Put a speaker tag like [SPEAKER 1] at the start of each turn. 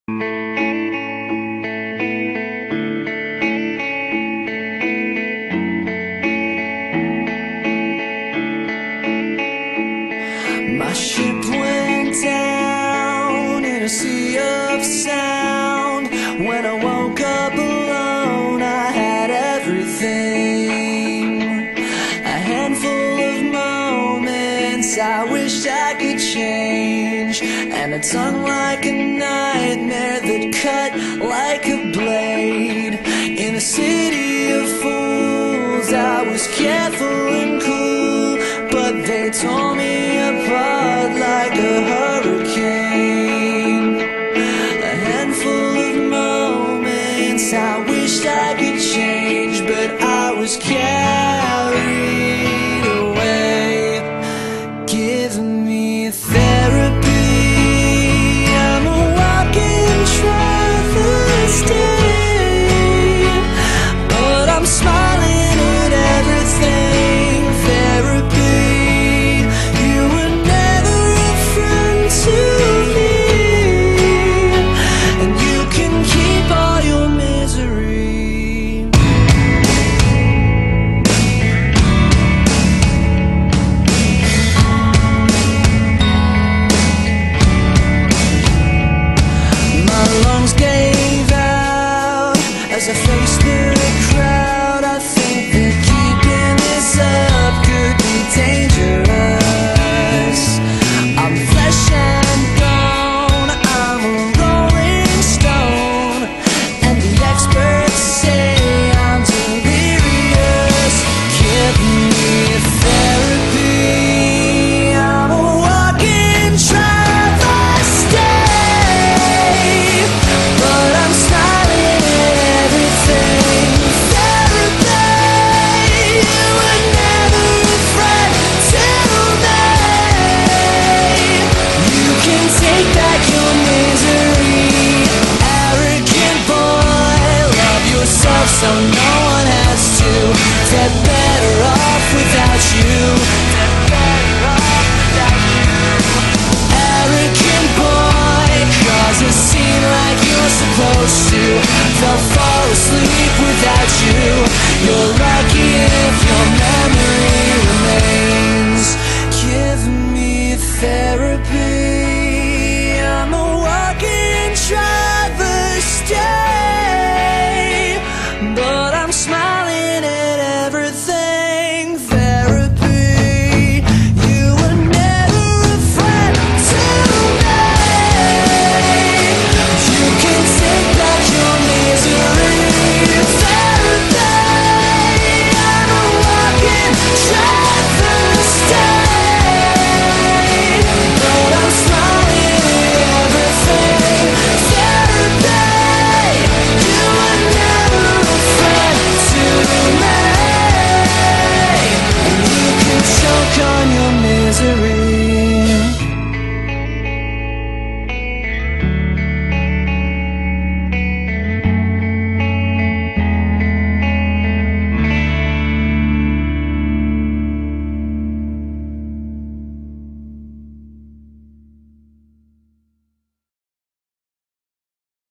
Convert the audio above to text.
[SPEAKER 1] My ship went down in a sea of sound. When I woke up alone, I had everything. A handful of moments I wished I could change, and a tongue like a nightmare that cut like a blade. In a city of fools, I was careful and cool, but they tore me apart like a hurricane. A handful of moments I wished I could change, but I was carried away. Give me therapy, I'm a walking travesty, but I'm smiling at everything. Therapy, you were never a friend to me, and you can keep all your misery. My lungs gave out as I faced the crowd. I think that keeping this up could be dangerous. I'm flesh and bone, I'm a rolling stone, and the experts say I'm delirious. Give me therapy, I'm a walking travesty, but I'm smiling at everything. Therapy, you were never a friend to me. You can take back your misery. Arrogant boy, love yourself so no